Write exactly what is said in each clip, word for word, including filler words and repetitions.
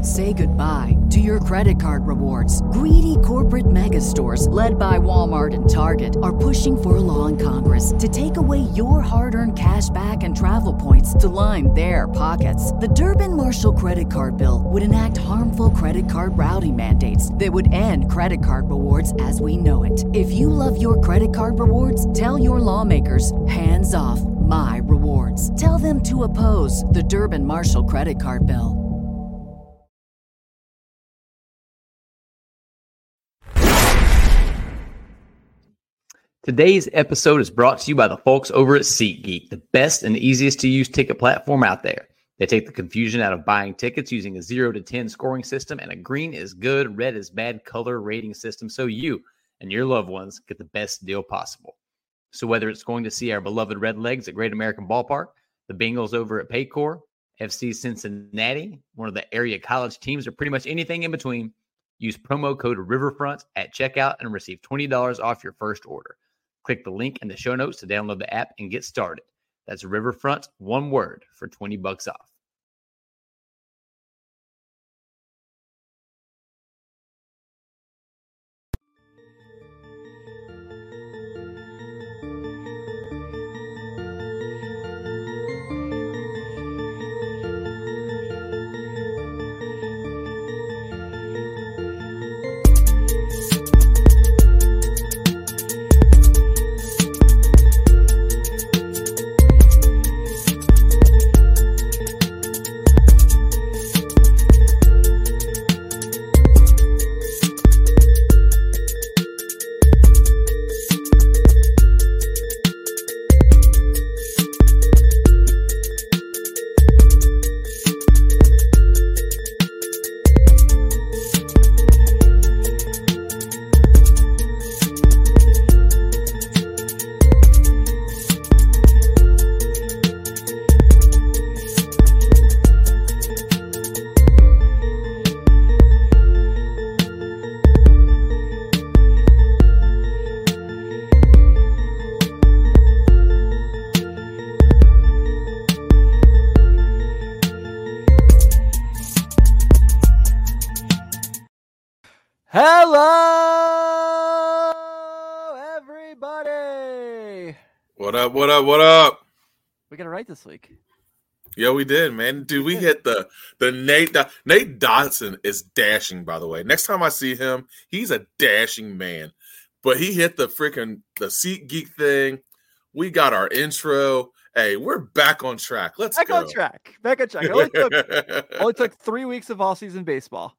Say goodbye to your credit card rewards. Greedy corporate mega stores, led by Walmart and Target, are pushing for a law in Congress to take away your hard-earned cash back and travel points to line their pockets. The Durbin-Marshall credit card bill would enact harmful credit card routing mandates that would end credit card rewards as we know it. If you love your credit card rewards, tell your lawmakers, hands off my rewards. Tell them to oppose the Durbin-Marshall credit card bill. Today's episode is brought to you by the folks over at SeatGeek, the best and easiest to use ticket platform out there. They take the confusion out of buying tickets using a zero to ten scoring system and a green is good, red is bad color rating system so you and your loved ones get the best deal possible. So whether it's going to see our beloved Redlegs at Great American Ballpark, the Bengals over at Paycor, F C Cincinnati, one of the area college teams, or pretty much anything in between, use promo code Riverfront at checkout and receive twenty dollars off your first order. Click the link in the show notes to download the app and get started. That's Riverfront, one word, for twenty bucks off. Hello, everybody. What up, what up, what up? We got it right this week. Yeah, we did, man. Dude, we hit the the Nate Nate Dodson is dashing, by the way. Next time I see him, he's a dashing man. But he hit the freaking the SeatGeek thing. We got our intro. Hey, we're back on track. Let's back go. on track. Back on track. It only took, only took three weeks of all-season baseball.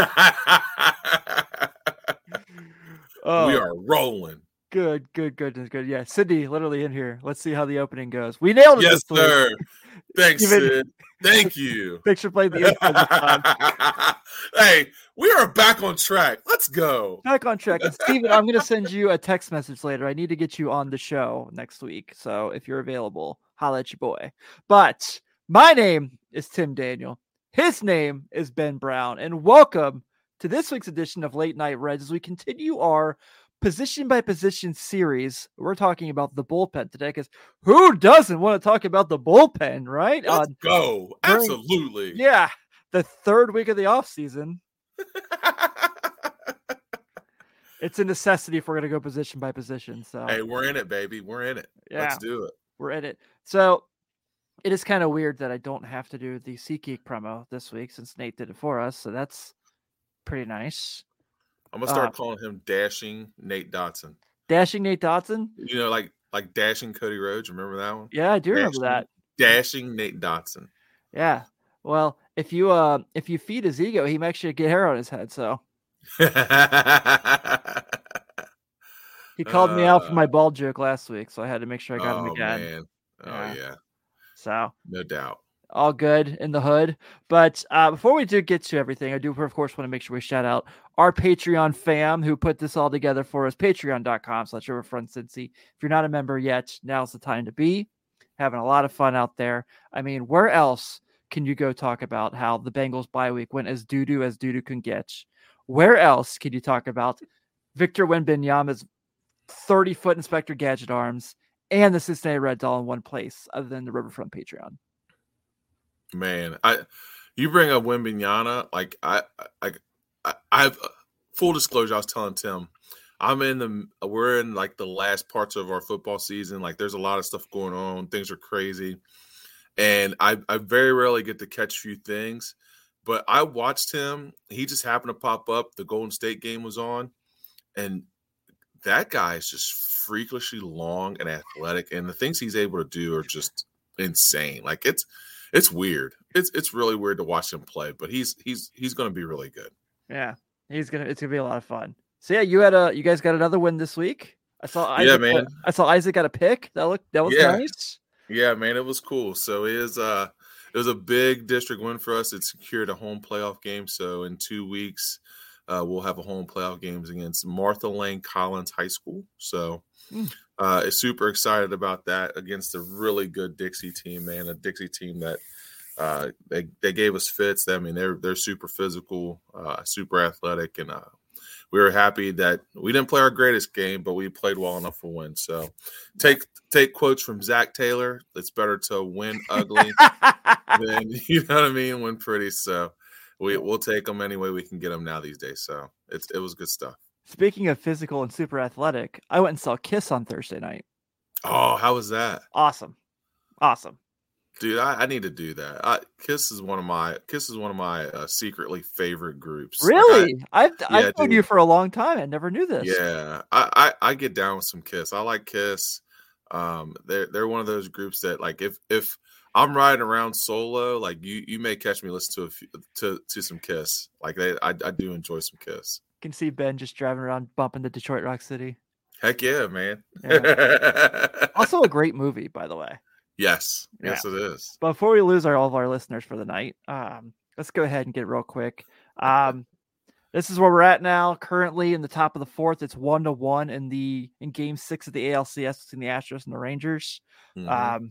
Oh, we are rolling. Good, good, good, good. Yeah, Sydney literally in here. Let's see how the opening goes. We nailed it. Yes, this sir. week. Thanks, Even, Sid. Thank you. Thanks for playing the intro this time. Hey, we are back on track. Let's go. Back on track. And Steven, I'm going to send you a text message later. I need to get you on the show next week. So if you're available, holla at your boy. But my name is Tim Daniel. His name is Ben Brown. And welcome to this week's edition of Late Night Reds as we continue our position by position series. We're talking about the bullpen today because who doesn't want to talk about the bullpen, right? Let's uh, go. during, Absolutely. Yeah. The third week of the offseason. It's a necessity if we're going to go position by position. So hey, we're in it, baby. We're in it. Yeah, let's do it. We're in it. So it is kind of weird that I don't have to do the SeatGeek promo this week since Nate did it for us. So that's pretty nice. I'm gonna start uh, calling him Dashing Nate Dodson. Dashing Nate Dodson? You know, like like Dashing Cody Rhodes. Remember that one? Yeah, I do Dashing, remember that. Dashing Nate Dodson. Yeah. Well, if you uh if you feed his ego, he might actually get hair on his head. So he called uh, me out for my bald joke last week, so I had to make sure I got oh, him again. Man. Oh yeah. yeah. So no doubt. All good in the hood. But uh, before we do get to everything, I do, of course, want to make sure we shout out our Patreon fam who put this all together for us. Patreon.com slash Riverfront Cincy. If you're not a member yet, now's the time to be. Having a lot of fun out there. I mean, where else can you go talk about how the Bengals bye week went as doo-doo as doo-doo can get? Where else can you talk about Victor Wembanyama's thirty-foot Inspector Gadget arms and the Cincinnati Reds all in one place other than the Riverfront Patreon? Man, I You bring up Wembanyama, like I, I, I, I've full disclosure. I was telling Tim, I'm in the, we're in like the last parts of our football season. Like there's a lot of stuff going on. Things are crazy, and I, I very rarely get to catch a few things. But I watched him. He just happened to pop up. The Golden State game was on, and that guy is just freakishly long and athletic, and the things he's able to do are just insane. Like it's it's weird. It's it's really weird to watch him play, but he's he's he's going to be really good. Yeah, he's gonna. It's gonna be a lot of fun. So yeah, you had a you guys got another win this week. I saw. Isaac, yeah, man. I saw Isaac got a pick. That looked that was yeah. nice. Yeah, man, it was cool. So it is uh it was a big district win for us. It secured a home playoff game. So in two weeks, uh, we'll have a home playoff games against Martha Lane Collins High School. So mm. uh, super excited about that against a really good Dixie team, man. A Dixie team that uh, they they gave us fits. I mean, they're they're super physical, uh, super athletic, and uh, we were happy that we didn't play our greatest game, but we played well enough to win. So take take quotes from Zach Taylor. It's better to win ugly than, you know what I mean, win pretty. So we, we'll take them any way we can get them now these days. So it's, it was good stuff. Speaking of physical and super athletic, I went and saw Kiss on Thursday night. Oh, how was that? Awesome. Awesome. Dude, I, I need to do that. I, Kiss is one of my Kiss is one of my uh, secretly favorite groups. Really? Like I, I've yeah, I've known you for a long time. I never knew this. Yeah, I, I, I get down with some Kiss. I like Kiss. Um, they're they're one of those groups that, like, if if I'm riding around solo, like you you may catch me listen to a few, to to some Kiss. Like they, I I do enjoy some Kiss. Can see Ben just driving around bumping the Detroit Rock City. Heck yeah, man. Yeah. Also a great movie, by the way. Yes. Yes, yeah. it is. But before we lose our, all of our listeners for the night, um, let's go ahead and get real quick. Um, this is where we're at now. Currently in the top of the fourth, it's one to one in the in game six of the A L C S between the Astros and the Rangers. Mm-hmm. Um,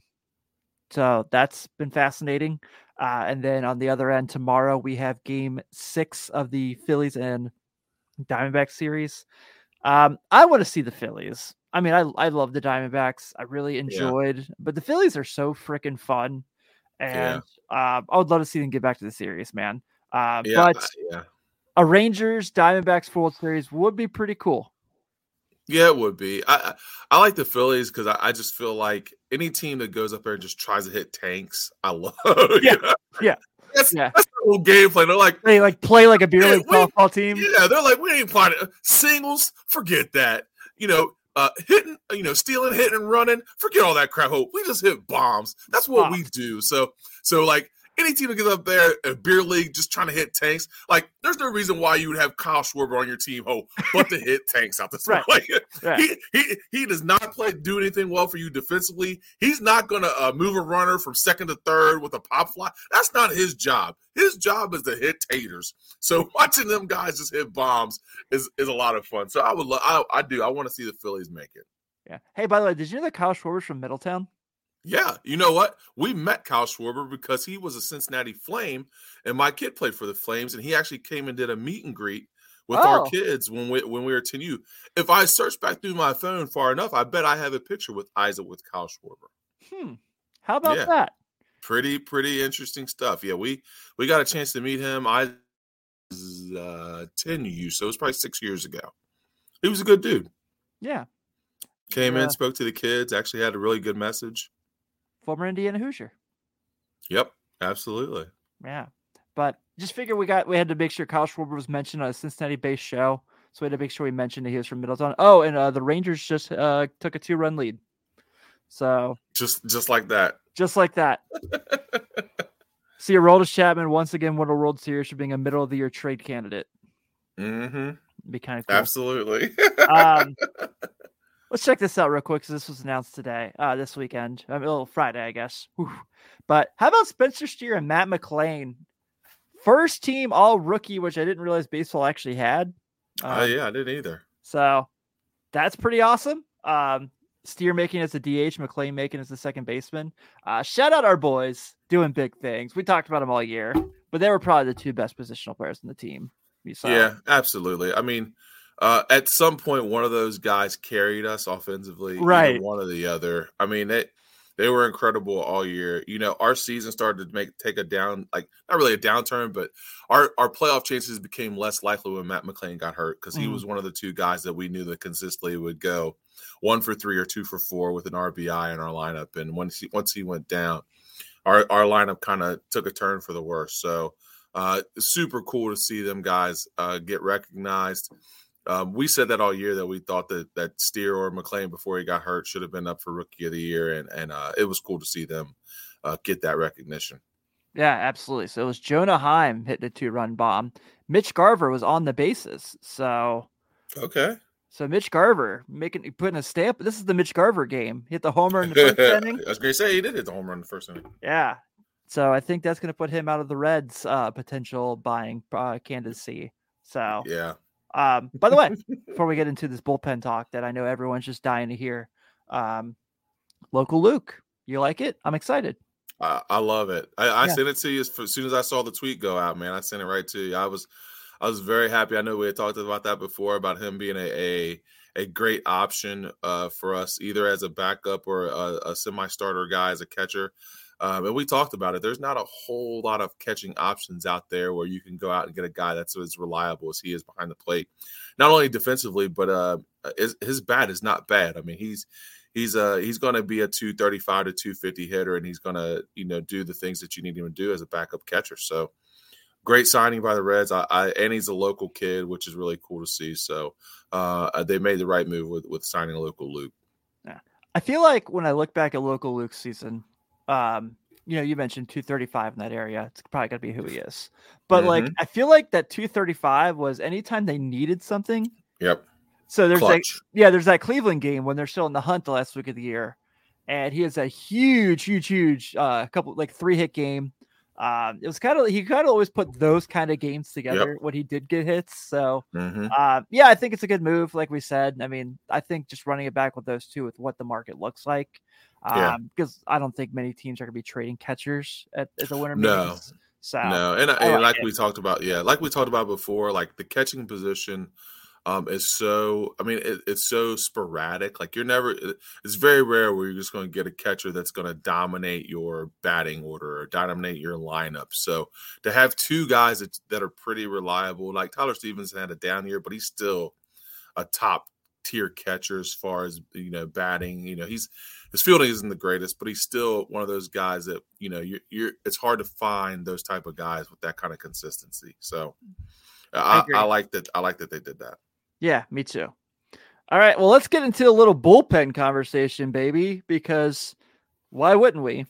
so that's been fascinating. Uh, and then on the other end, tomorrow we have game six of the Phillies and Diamondbacks series. Um, I want to see the Phillies. I mean, I I love the Diamondbacks. I really enjoyed, yeah. but the Phillies are so freaking fun, and yeah. uh, I would love to see them get back to the series, man. Uh, yeah, but yeah. a Rangers Diamondbacks World Series would be pretty cool. Yeah, it would be. I I like the Phillies because I, I just feel like any team that goes up there and just tries to hit tanks, I love. Yeah, know? yeah. That's, yeah. that's the whole game plan. They're like they like play like a beer league yeah, softball team. Yeah, they're like, we ain't playing singles. Forget that. You know, uh, hitting, you know, stealing, hitting, and running. Forget all that crap. Hope we just hit bombs. That's what bombs. we do. So, so like any team that gets up there, a beer league, just trying to hit tanks. Like, there's no reason why you would have Kyle Schwarber on your team, ho, but to hit tanks out this. Right. Like, right. he he he does not play do anything well for you defensively. He's not going to uh, move a runner from second to third with a pop fly. That's not his job. His job is to hit taters. So watching them guys just hit bombs is, is a lot of fun. So I would, lo- I, I do. I want to see the Phillies make it. Yeah. Hey, by the way, did you know that Kyle Schwarber's from Middletown? Yeah. You know what? We met Kyle Schwarber because he was a Cincinnati Flame, and my kid played for the Flames, and he actually came and did a meet and greet with oh. our kids when we when we were ten U. If I search back through my phone far enough, I bet I have a picture with Isaac with Kyle Schwarber. Hmm. How about yeah. that? Pretty, pretty interesting stuff. Yeah, we we got a chance to meet him. I was uh, ten U, so it was probably six years ago. He was a good dude. Yeah. Came yeah. in, spoke to the kids, actually had a really good message. Former Indiana Hoosier. Yep, absolutely. Yeah. But just figure we got we had to make sure Kyle Schwarber was mentioned on a Cincinnati-based show. So we had to make sure we mentioned that he was from Middletown. Oh, and uh, the Rangers just uh, took a two-run lead. So just just like that. Just like that. See, Aroldis Chapman once again won a World Series for being a middle of the year trade candidate. Mm-hmm. Be kind of cool. Absolutely. um, let's check this out real quick because this was announced today, uh, this weekend. I mean, a little Friday, I guess. Whew. But how about Spencer Steer and Matt McLain? First team all rookie, which I didn't realize baseball actually had. Oh, um, uh, yeah, I didn't either. So that's pretty awesome. Um, Steer making as a D H, McLain making as the second baseman. Uh, shout out our boys doing big things. We talked about them all year, but they were probably the two best positional players in the team. Yeah, absolutely. I mean, uh, at some point, one of those guys carried us offensively, right? One or the other. I mean, it They were incredible all year. You know, our season started to make take a down, like not really a downturn, but our, our playoff chances became less likely when Matt McClain got hurt because he mm. was one of the two guys that we knew that consistently would go one for three or two for four with an R B I in our lineup. And once he, once he went down, our, our lineup kind of took a turn for the worse. So uh, super cool to see them guys uh, get recognized. Um, we said that all year that we thought that that Steer or McClain before he got hurt should have been up for Rookie of the Year, and and uh, it was cool to see them uh, get that recognition. Yeah, absolutely. So it was Jonah Heim hitting a two-run bomb. Mitch Garver was on the bases. So okay, so Mitch Garver making putting a stamp. This is the Mitch Garver game. He hit the homer in the first inning. I was going to say he did hit the home run in the first inning. Yeah. So I think that's going to put him out of the Reds' uh, potential buying uh, candidacy. So yeah. Um, by the way, before we get into this bullpen talk that I know everyone's just dying to hear, um, Local Luke, you like it? I'm excited. I, I love it. I, I yeah. sent it to you as, as soon as I saw the tweet go out, man. I sent it right to you. I was, I was very happy. I know we had talked about that before about him being a a, a great option uh, for us, either as a backup or a, a semi-starter guy as a catcher. Um, and we talked about it. There's not a whole lot of catching options out there where you can go out and get a guy that's as reliable as he is behind the plate, not only defensively, but uh, his, his bat is not bad. I mean, he's he's uh he's going to be a two thirty-five to two fifty hitter, and he's going to you know do the things that you need him to do as a backup catcher. So great signing by the Reds. I, I and he's a local kid, which is really cool to see. So uh, they made the right move with with signing a Local Luke. Yeah, I feel like when I look back at Local Luke's season. Um, you know, you mentioned two thirty-five in that area. It's probably going to be who he is. But, mm-hmm. like, I feel like that two thirty-five was anytime they needed something. Yep. So there's Clutch. like, yeah, there's that Cleveland game when they're still in the hunt the last week of the year. And he has a huge, huge, huge, uh, couple, like, three-hit game. Um, it was kind of, he kind of always put those kind of games together yep. when he did get hits. So, mm-hmm. uh, yeah, I think it's a good move. Like we said, I mean, I think just running it back with those two with what the market looks like. Um, yeah. because I don't think many teams are going to be trading catchers at, at the winter no. meetings. So, no. And, I and like, like it. we talked about, yeah, like we talked about before, like the catching position um, is so, I mean, it, it's so sporadic. Like you're never, it's very rare where you're just going to get a catcher that's going to dominate your batting order or dominate your lineup. So to have two guys that, that are pretty reliable, like Tyler Stevenson had a down year, but he's still a top tier catcher as far as, you know, batting. You know, he's, his fielding isn't the greatest, but he's still one of those guys that, you know, you're, you're it's hard to find those type of guys with that kind of consistency. So I, I, I like that. I like that they did that. Yeah, me too. All right. Well, let's get into a little bullpen conversation, baby, because why wouldn't we?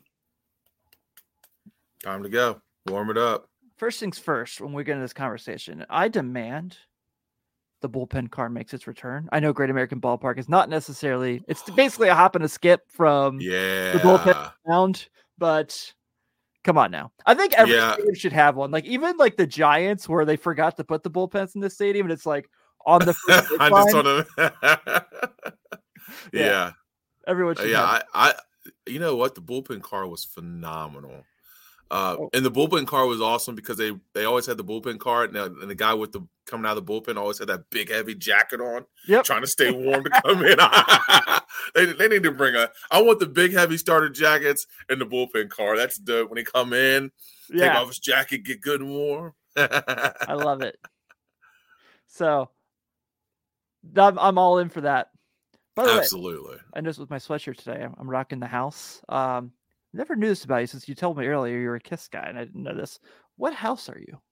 Time to go. Warm it up. First things first, when we get into this conversation, I demand the bullpen car makes its return. I know Great American Ballpark is not necessarily, it's basically a hop and a skip from yeah. the bullpen round, but come on now. I think every yeah. stadium should have one. Like even like the Giants where they forgot to put the bullpens in the stadium and it's like on the I just want to yeah. yeah. Everyone should yeah, have. I, I you know what? The bullpen car was phenomenal. Uh, and the bullpen car was awesome because they, they always had the bullpen car, and, and the guy with the coming out of the bullpen always had that big heavy jacket on, yep. trying to stay warm to come in. they they need to bring a. I want the big heavy starter jackets in the bullpen car. That's dope. When he come in, yeah. take off his jacket, get good and warm. I love it. So I'm I'm all in for that. By the Absolutely. way, I noticed with my sweatshirt today, I'm, I'm rocking the house. Um, I never knew this about you since you told me earlier you're a KISS guy, and I didn't know this. What house are you?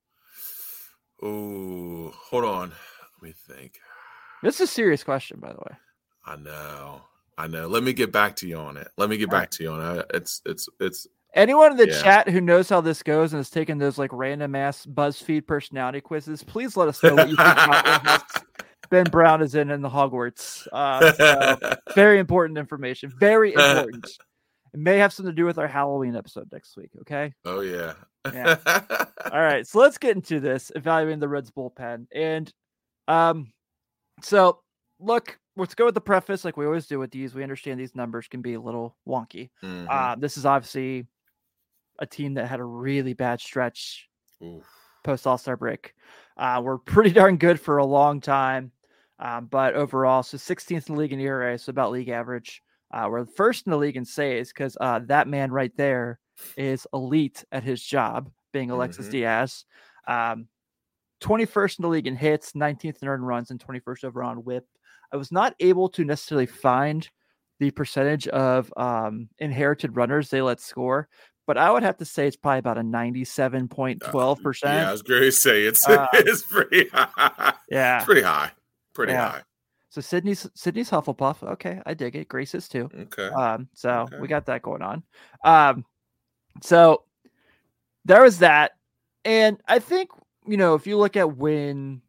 Oh, hold on. Let me think. This is a serious question, by the way. I know. I know. Let me get back to you on it. Let me get All back right. to you on it. It's, it's, it's. Anyone in the yeah. chat who knows how this goes and has taken those like random ass BuzzFeed personality quizzes, please let us know what you think about what house Ben Brown is in in the Hogwarts. Uh, so very important information. Very important. It may have something to do with our Halloween episode next week. Okay. Oh yeah. Yeah. All right. So let's get into this, evaluating the Reds bullpen. And um, so look, let's go with the preface like we always do with these. We understand these numbers can be a little wonky. Mm-hmm. Uh, this is obviously a team that had a really bad stretch Oof. post All-Star break. Uh, we're pretty darn good for a long time. Um, but overall, so sixteenth in the league in E R A, so about league average. Uh, we're first in the league in saves because uh, that man right there is elite at his job, being Alexis Mhm. Diaz. Um, twenty-first in the league in hits, nineteenth in earned runs, and twenty-first overall on whip. I was not able to necessarily find the percentage of um, inherited runners they let score, but I would have to say it's probably about a ninety-seven point one two percent. Yeah, I was going to say it's Um, it's pretty high. Yeah. It's pretty high. Pretty Yeah. high. So Sydney's Sydney's Hufflepuff. Okay, I dig it. Grace is too. Okay. Um, so Okay. we got that going on. Um, so there was that, and I think you know if you look at when,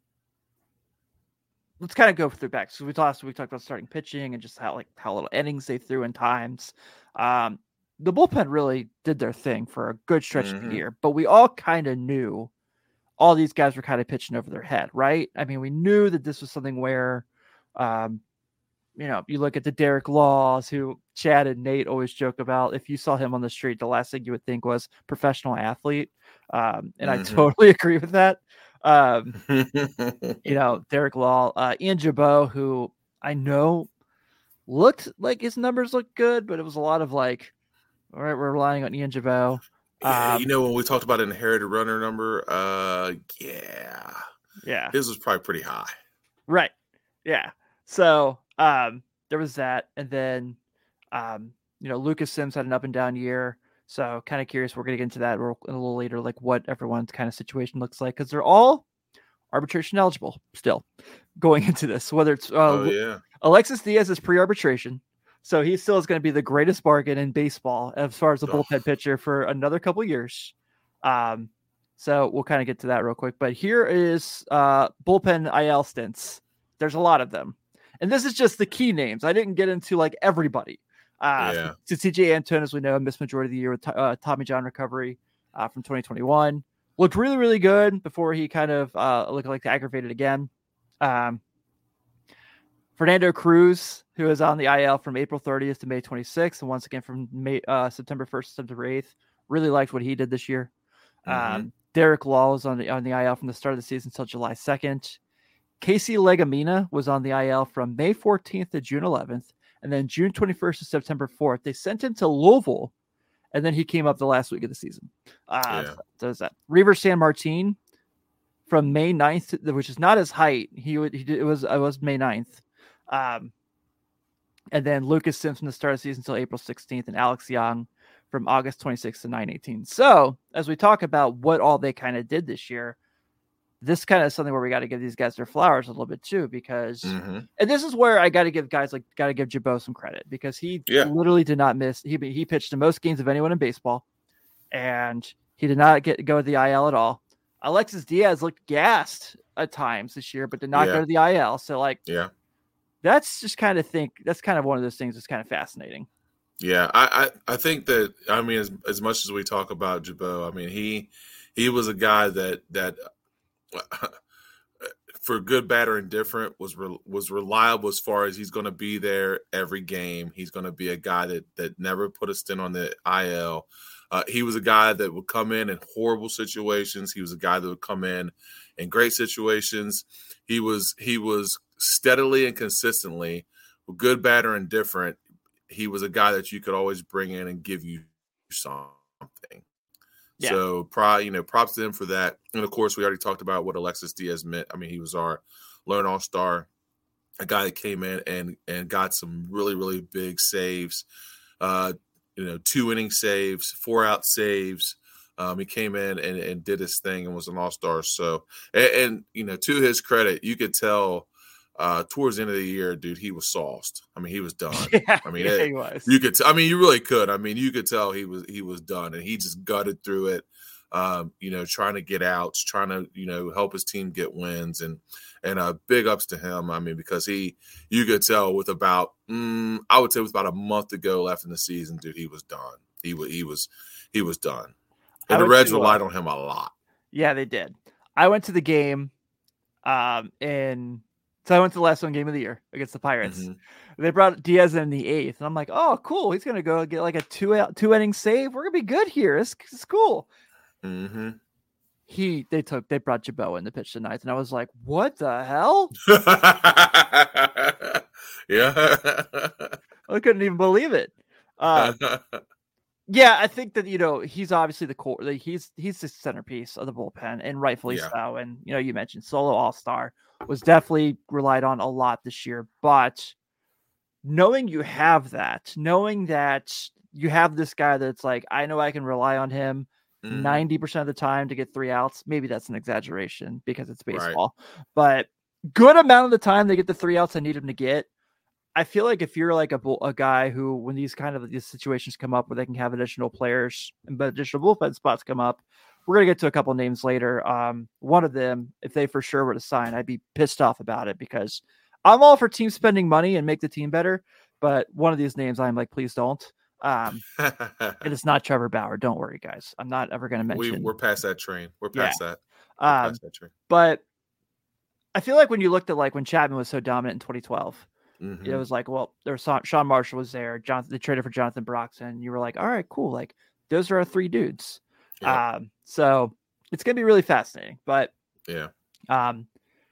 let's kind of go through back. So we talked we talked about starting pitching and just how like how little innings they threw in times. Um, the bullpen really did their thing for a good stretch of Mhm. the year, but we all kind of knew all these guys were kind of pitching over their head, right? I mean, we knew that this was something where, um, you know, you look at the Derek Laws, who Chad and Nate always joke about. If you saw him on the street, the last thing you would think was professional athlete. Um, and I Mhm. totally agree with that. Um, you know, Derek Law, uh, Ian Jabot, who I know looked like his numbers looked good, but it was a lot of like, all right, we're relying on Ian Jabot. Yeah, Um, you know, when we talked about an inherited runner number, uh, yeah, yeah. his was probably pretty high. Right. Yeah. So um, there was that. And then, um, you know, Lucas Sims had an up and down year. So kind of curious. We're going to get into that a little later, like what everyone's kind of situation looks like, because they're all arbitration eligible still going into this, whether it's uh, Oh, yeah. Alexis Diaz is pre-arbitration. So he still is going to be the greatest bargain in baseball as far as a Oh. bullpen pitcher for another couple years. Um, so we'll kind of get to that real quick. But here is uh, bullpen I L stints. There's a lot of them. And this is just the key names. I didn't get into like everybody. Uh, Yeah. so C J Antone, as we know, missed majority of the year with uh, Tommy John recovery uh, from twenty twenty-one. Looked really, really good before he kind of uh, looked like aggravated again. Um, Fernando Cruz, who is on the I L from April thirtieth to May twenty-sixth, and once again from May, uh, September first to September eighth. Really liked what he did this year. Mhm. Um, Derek Law was on the on the I L from the start of the season until July second. Casey Legamina was on the I L from May fourteenth to June eleventh, and then June twenty-first to September fourth. They sent him to Louisville, and then he came up the last week of the season. Uh, Yeah. So is that Reaver San Martin from May ninth, to, which is not his height. He would he did, it was it was May ninth. Um, and then Lucas Simpson to start the season until April sixteenth, and Alex Young from August twenty-sixth to nine eighteen. So as we talk about what all they kind of did this year, this kind of something where we got to give these guys their flowers a little bit too, because, Mhm. and this is where I got to give guys like, got to give Jabot some credit, because he Yeah. literally did not miss. He, he pitched the most games of anyone in baseball, and he did not get go to the I L at all. Alexis Diaz looked gassed at times this year, but did not Yeah. go to the I L. So like, Yeah. that's just kind of think that's kind of one of those things that's kind of fascinating. Yeah, I, I, I think that, I mean, as as much as we talk about Jabot, I mean, he he was a guy that that for good, bad, or indifferent was re, was reliable as far as he's going to be there every game. He's going to be a guy that that never put a stint on the I L. Uh, he was a guy that would come in in horrible situations. He was a guy that would come in in great situations. He was he was steadily and consistently, good, bad, or indifferent. He was a guy that you could always bring in and give you something. Yeah. So, pro, you know, props to him for that. And of course, we already talked about what Alexis Diaz meant. I mean, he was our lone all-star, a guy that came in and and got some really, really big saves. Uh, you know, two inning saves, four out saves. Um, he came in and, and did his thing and was an all-star. So, and, and you know, to his credit, you could tell uh, towards the end of the year, dude, he was sauced. I mean, he was done. Yeah, I mean, yeah, it, he was. you could. T- I mean, you really could. I mean, you could tell he was he was done, and he just gutted through it. Um, you know, trying to get outs, trying to you know help his team get wins, and and uh, big ups to him. I mean, because he, you could tell with about, mm, I would say with about a month to go left in the season, dude, he was done. He was he was he was done, and I the went Reds to, uh, relied on him a lot. Yeah, they did. I went to the game, um, and so I went to the last one game of the year against the Pirates. Mhm. They brought Diaz in the eighth, and I'm like, oh, cool. He's gonna go get like a two out, two inning save. We're gonna be good here. This is cool. Mm-hmm. He they took they brought Jabot in to pitch tonight, and I was like, what the hell? Yeah. I couldn't even believe it. Uh, yeah, I think that, you know, he's obviously the core. Like, he's he's the centerpiece of the bullpen, and rightfully Yeah. so. And, you know, you mentioned solo all-star was definitely relied on a lot this year. But knowing you have that, knowing that you have this guy that's like, I know I can rely on him Mhm. ninety percent of the time to get three outs. Maybe that's an exaggeration because it's Right. baseball. But good amount of the time they get the three outs I need him to get. I feel like if you're like a, bull, a guy who, when these kind of these situations come up where they can have additional players and additional bullpen spots come up, we're going to get to a couple names later. Um, one of them, if they for sure were to sign, I'd be pissed off about it because I'm all for team spending money and make the team better. But one of these names, I'm like, please don't. Um, it is not Trevor Bauer. Don't worry, guys. I'm not ever going to we, mention. we're past that train. We're past Yeah. that. We're Um, past that train. but I feel like when you looked at like when Chapman was so dominant in twenty twelve, Mhm. it was like, well, there was Sean, Sean Marshall was there. Jonathan, they traded for Jonathan Broxton. You were like, all right, cool. Like those are our three dudes. Yeah. Um, so it's going to be really fascinating, but Yeah. um,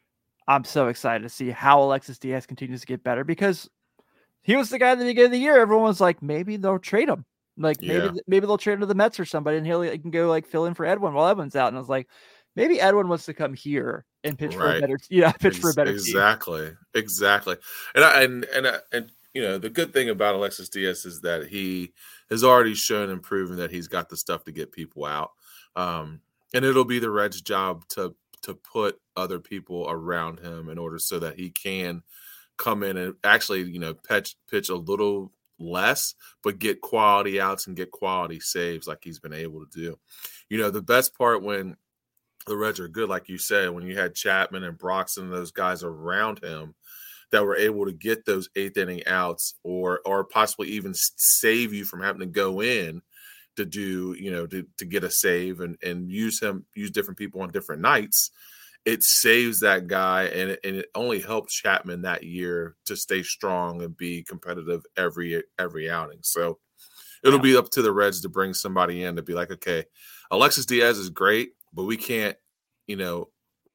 I'm so excited to see how Alexis Diaz continues to get better because he was the guy at the beginning of the year. Everyone was like, maybe they'll trade him. Like maybe, Yeah. maybe they'll trade him to the Mets or somebody and he'll he can go like fill in for Edwin while Edwin's out. And I was like, maybe Edwin wants to come here and pitch for a Right. better, yeah, pitch Ex- for a better team. exactly. Exactly. And I, and and I, and you know, the good thing about Alexis Diaz is that he has already shown and proven that he's got the stuff to get people out. Um, and it'll be the Reds' job to to put other people around him in order so that he can come in and actually, you know, pitch pitch a little less, but get quality outs and get quality saves like he's been able to do. You know, the best part when the Reds are good, like you said, when you had Chapman and Broxton and those guys around him that were able to get those eighth inning outs or or possibly even save you from having to go in to do, you know, to, to get a save and, and use him, use different people on different nights. It saves that guy, and it, and it only helps Chapman that year to stay strong and be competitive every every outing. So it'll Yeah. be up to the Reds to bring somebody in to be like, okay, Alexis Diaz is great, but we can't, you know,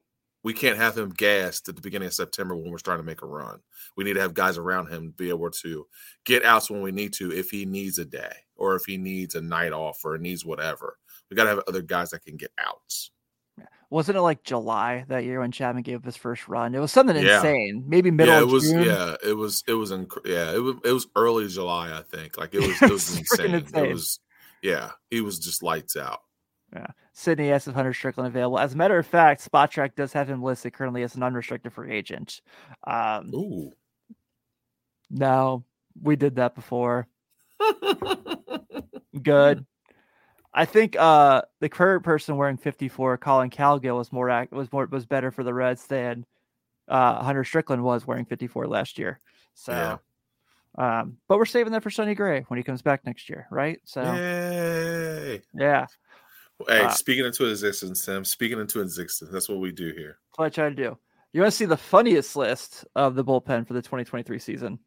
we can't have him gassed at the beginning of September when we're starting to make a run. We need to have guys around him to be able to get outs when we need to if he needs a day or if he needs a night off or needs whatever. We got to have other guys that can get outs. Wasn't it like July that year when Chapman gave his first run? It was something Yeah. insane. Maybe middle yeah, it of was. June. Yeah, it was. It was. Inc- yeah, it was. It was early July, I think. Like it was. It was It's freaking insane. insane. It was. Yeah, he was just lights out. Yeah. Sydney asks if Hunter Strickland available. As a matter of fact, Spot Track does have him listed currently as an unrestricted free agent. Um, Ooh. no, we did that before. Good. I think uh, the current person wearing fifty-four, Colin Cowgill, was more act was more was better for the Reds than uh, Hunter Strickland was wearing fifty-four last year. So, Yeah. um, but we're saving that for Sonny Gray when he comes back next year, right? So, Yay. yeah, Hey, Uh, speaking into existence, Tim. Speaking into existence. That's what we do here. that's what I try to do. You want to see the funniest list of the bullpen for the twenty twenty-three season?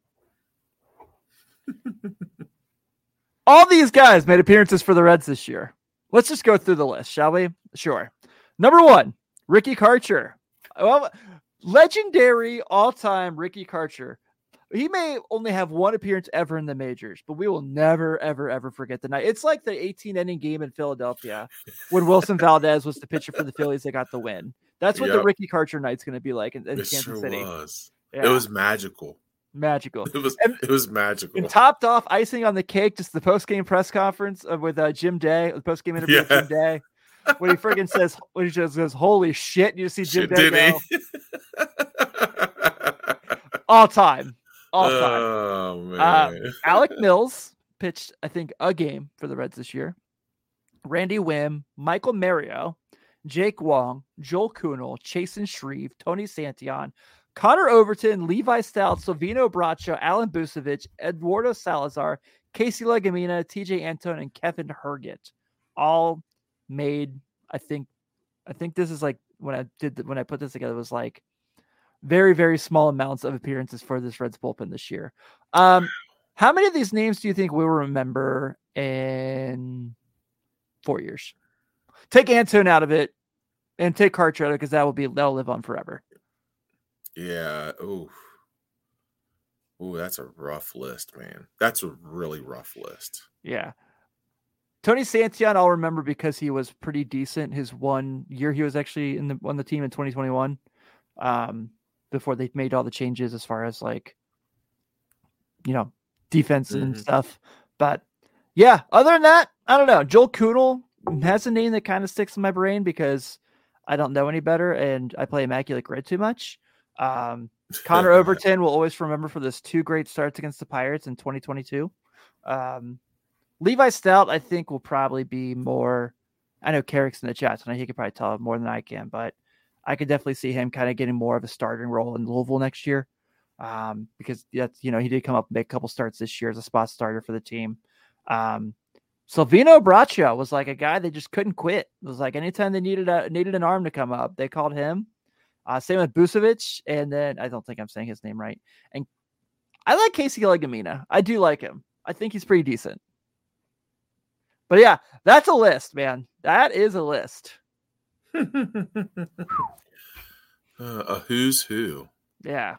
All these guys made appearances for the Reds this year. Let's just go through the list, shall we? Sure. Number one, Ricky Karcher. Well, legendary all-time Ricky Karcher. He may only have one appearance ever in the majors, but we will never, ever, ever forget the night. It's like the eighteen-inning game in Philadelphia when Wilson Valdez was the pitcher for the Phillies that got the win. That's what the Yep. Ricky Karcher night's going to be like in, in It Kansas sure City. was. Yeah, It was magical. magical. It was. And- it was magical. And topped off, icing on the cake, just the post-game press conference uh, with uh, Jim Day, the post-game interview with Yeah. Jim Day, when he friggin' says, when he just goes, "Holy shit!" You see Jim Shit, Day did go, he? all time, all time. Oh man. Uh, Alec Mills pitched, I think, a game for the Reds this year. Randy Wim, Michael Mario, Jake Wong, Joel Kuhnel, Chasen Shreve, Tony Santillan, Connor Overton, Levi Stout, Silvino Bracho, Alan Busevich, Eduardo Salazar, Casey Legumina, T J Antone, and Kevin Herget, all made. I think, I think this is like when I did the, when I put this together, it was like very very small amounts of appearances for this Reds bullpen this year. Um, how many of these names do you think we'll remember in four years? Take Antone out of it, and take Karcher out because that will be that'll live on forever. Yeah. Ooh. Ooh, that's a rough list, man. That's a really rough list. Yeah. Tony Santillan, I'll remember because he was pretty decent. His one year he was actually in the on the team in twenty twenty-one, um, before they made all the changes as far as like, you know, defense mm-hmm. and stuff. But yeah, other than that, I don't know. Joel Kuhnel has a name that kind of sticks in my brain because I don't know any better and I play Immaculate Grid too much. Um, Connor Overton will always remember for those two great starts against the Pirates in twenty twenty-two. Um, Levi Stout, I think, will probably be more. I know Carrick's in the chat tonight. He could probably tell more than I can, but I could definitely see him kind of getting more of a starting role in Louisville next year. Um, because that's, you know, he did come up and make a couple starts this year as a spot starter for the team. Um, Silvino Braccio was like a guy they just couldn't quit. It was like anytime they needed a needed an arm to come up, they called him. Uh, same with Bucevic, and then I don't think I'm saying his name right. And I like Casey Legamina. I do like him. I think he's pretty decent. But yeah, that's a list, man. That is a list. uh, a who's who. Yeah.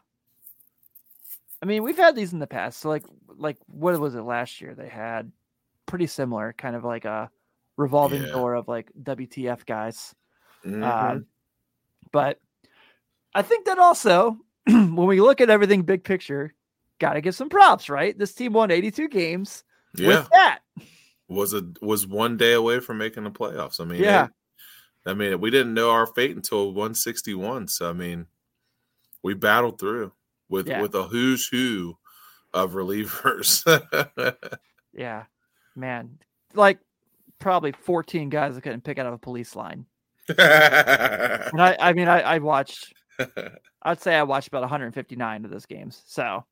I mean, we've had these in the past. So like, like what was it last year? They had pretty similar, kind of like a revolving yeah. door of like W T F guys. Mm-hmm. Um, but I think that also, when we look at everything big picture, got to give some props, right? This team won eighty-two games yeah. with that. Was a was one day away from making the playoffs. I mean, yeah. They, I mean, we didn't know our fate until one sixty-one. So I mean, we battled through with yeah. with a who's who of relievers. yeah, man, like probably fourteen guys that couldn't pick out of a police line. and I, I mean, I, I watched. I'd say I watched about one hundred fifty-nine of those games. So,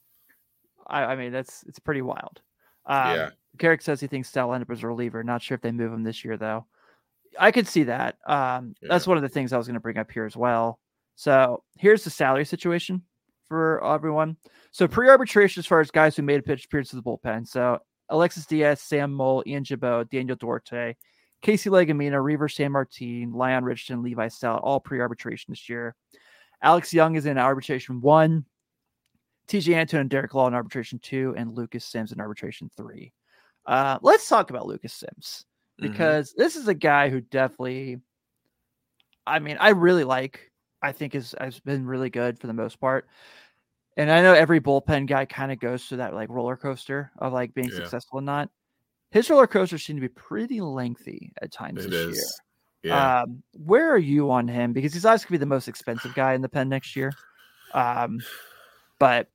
I, I mean, that's it's pretty wild. Um, yeah. Carrick says he thinks Stout will end up as a reliever. Not sure if they move him this year, though. I could see that. Um, yeah. That's one of the things I was going to bring up here as well. So here's the salary situation for everyone. So pre-arbitration as far as guys who made a pitch appearance to the bullpen. So Alexis Diaz, Sam Moll, Ian Gibaut, Daniel Duarte, Casey Legamina, Reaver San Martin, Leon Richardson, Levi Stout, all pre-arbitration this year. Alex Young is in arbitration one. T J Antone and Derek Law in arbitration two, and Lucas Sims in arbitration three. Uh, let's talk about Lucas Sims because mm-hmm. this is a guy who definitely, I mean, I really like, I think is, has been really good for the most part. And I know every bullpen guy kind of goes through that like roller coaster of like being yeah. successful and not. His roller coasters seem to be pretty lengthy at times it this is. year. Yeah. Um, where are you on him? Because he's obviously going to be the most expensive guy in the pen next year. Um, but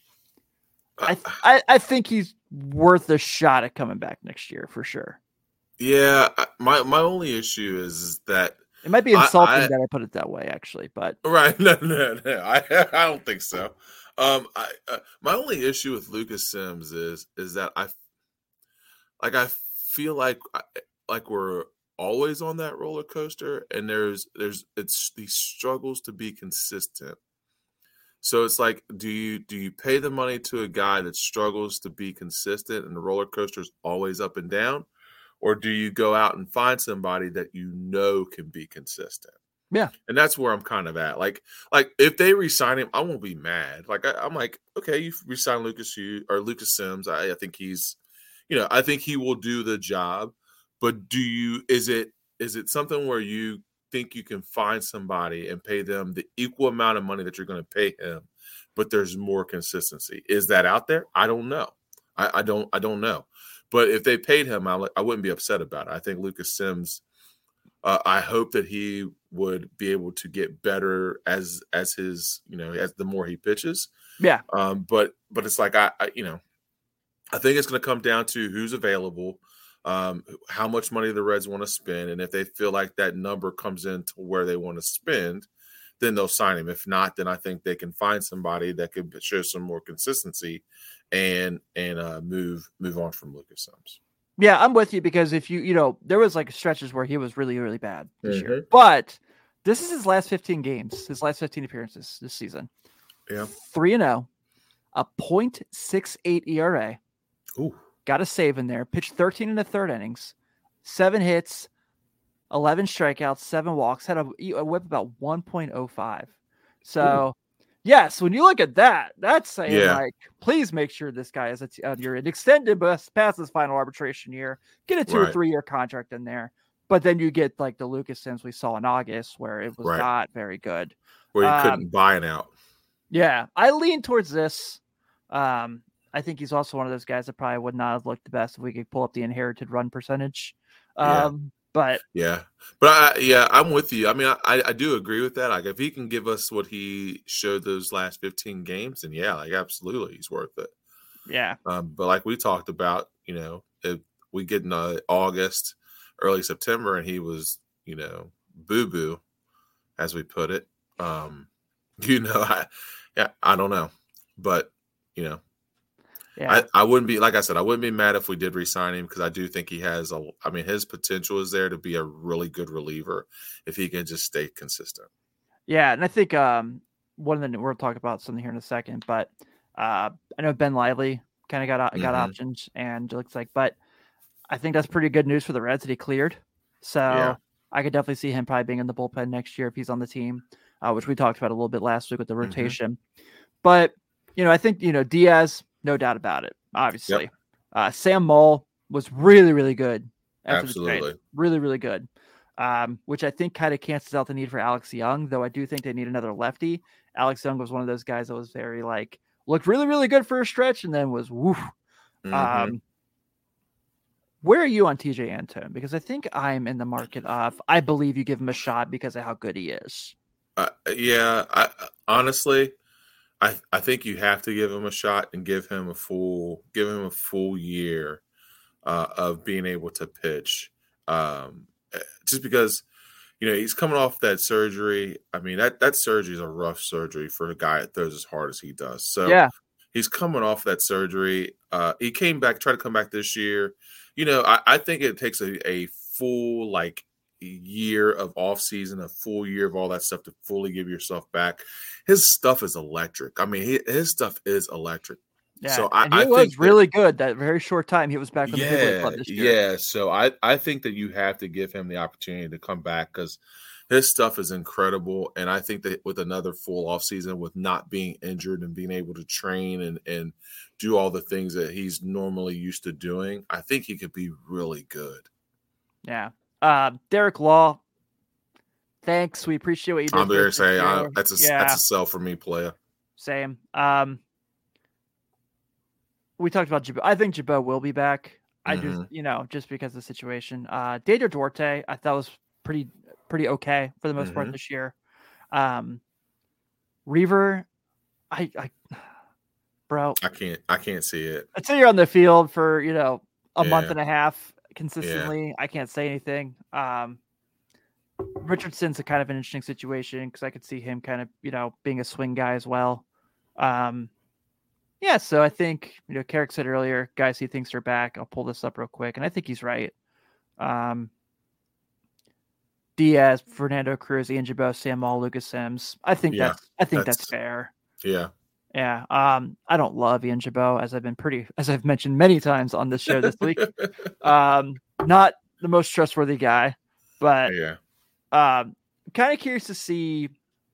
I, th- I I think he's worth a shot at coming back next year for sure. Yeah, my my only issue is that it might be insulting I, I, that I put it that way, actually. But right, no, no, no, I I don't think so. Um, I uh, my only issue with Lucas Sims is is that I like I feel like like we're always on that roller coaster, and there's there's it's he struggles to be consistent. So it's like, do you do you pay the money to a guy that struggles to be consistent and the roller coaster is always up and down, or do you go out and find somebody that you know can be consistent? Yeah, and that's where I'm kind of at. Like, like if they re-sign him, I won't be mad. Like I, I'm like, okay, you re-sign Lucas Hughes or Lucas Sims. I, I think he's, you know, I think he will do the job. But do you? Is it is it something where you think you can find somebody and pay them the equal amount of money that you're going to pay him, but there's more consistency? Is that out there? I don't know. I, I don't. I don't know. But if they paid him, I, I wouldn't be upset about it. I think Lucas Sims. Uh, I hope that he would be able to get better as as his, you know, as the more he pitches. Yeah. Um. But but it's like I, I you know, I think it's going to come down to who's available. Um, how much money the Reds want to spend, and if they feel like that number comes into where they want to spend, then they'll sign him. If not, then I think they can find somebody that could show some more consistency and and uh, move move on from Lucas Sims. Yeah, I'm with you because if you you know there was like stretches where he was really really bad this mm-hmm. year, but this is his last fifteen games, his last fifteen appearances this season. Yeah, three and zero, a point six eight E R A. Ooh. Got a save in there, pitched thirteen in the third innings, seven hits, eleven strikeouts, seven walks, had a, a whip about one point oh five. So Ooh. Yes, when you look at that, that's saying Yeah. like, please make sure this guy is at uh, your extended best past his final arbitration year. Get a two Right. or three year contract in there, but then you get like the Lucas Sims we saw in August, where it was Right. not very good. Where you Um, couldn't buy it out. Yeah, I lean towards this. Um, I think he's also one of those guys that probably would not have looked the best if we could pull up the inherited run percentage. Yeah. Um, but Yeah, but I, yeah, I'm with you. I mean, I, I do agree with that. Like, if he can give us what he showed those last fifteen games, then yeah, like absolutely, he's worth it. yeah, Um, but like we talked about, you know, if we get in uh, August, early September, and he was, you know, boo boo, as we put it. Um, you know, I, yeah, I don't know, but you know. yeah, I, I wouldn't be, like I said, I wouldn't be mad if we did re-sign him because I do think he has a, I mean, his potential is there to be a really good reliever if he can just stay consistent. yeah. And I think um, one of the we'll talk about something here in a second, but uh, I know Ben Lively kind of got got Mhm. options, and it looks like, but I think that's pretty good news for the Reds that he cleared. So Yeah. I could definitely see him probably being in the bullpen next year if he's on the team, uh, which we talked about a little bit last week with the Mhm. rotation. But you know, I think you know Diaz. No doubt about it. Obviously, Yep. uh, Sam Moll was really, really good. After the trade. Absolutely. Really, really good. Um, which I think kind of cancels out the need for Alex Young, though I do think they need another lefty. Alex Young was one of those guys that was very like looked really, really good for a stretch and then was woof. Mhm. Um, where are you on T J Antone? Because I think I'm in the market of I believe you give him a shot because of how good he is. Uh, yeah, I, honestly, I I think you have to give him a shot and give him a full give him a full year uh, of being able to pitch. Um, just because you know he's coming off that surgery. I mean that that surgery is a rough surgery for a guy that throws as hard as he does. So Yeah. he's coming off that surgery. Uh, he came back, tried to come back this year. You know, I, I think it takes a, a full like year of off season, a full year of all that stuff to fully give yourself back. His stuff is electric. I mean, he, his stuff is electric. Yeah. So I, and he I was think that- really good that very short time he was back on the big league yeah, club this year. yeah. So I, I think that you have to give him the opportunity to come back because his stuff is incredible. And I think that with another full off season, with not being injured and being able to train and, and do all the things that he's normally used to doing, I think he could be really good. Yeah. Uh, Derek Law, thanks. We appreciate what you did. I'm for there us to this say year. uh, that's a yeah, that's a sell for me, player. same. Um, we talked about Jabot. I think Jabot will be back. I Mm-hmm. just, you know, just because of the situation. Uh, Daniel Duarte, I thought was pretty, pretty okay for the most Mm-hmm. part this year. Um, Reaver, I, I, bro, I can't I can't see it. until you're on the field for, you know, a Yeah. month and a half consistently, I can't say anything. Um, Richardson's a kind of an interesting situation because I could see him kind of, you know, being a swing guy as well. Um, yeah, so I think, you know, Carrick said earlier, guys he thinks are back. I'll pull this up real quick, and I think he's right. Um, Diaz, Fernando Cruz, Ian Jabot, Sam Moll, Lucas Sims. I think Yeah, that's I think that's, that's- fair. Yeah. Yeah. Um, I don't love Ian Jabot, as I've been pretty as I've mentioned many times on this show this week. um, not the most trustworthy guy, but yeah. um, kind of curious to see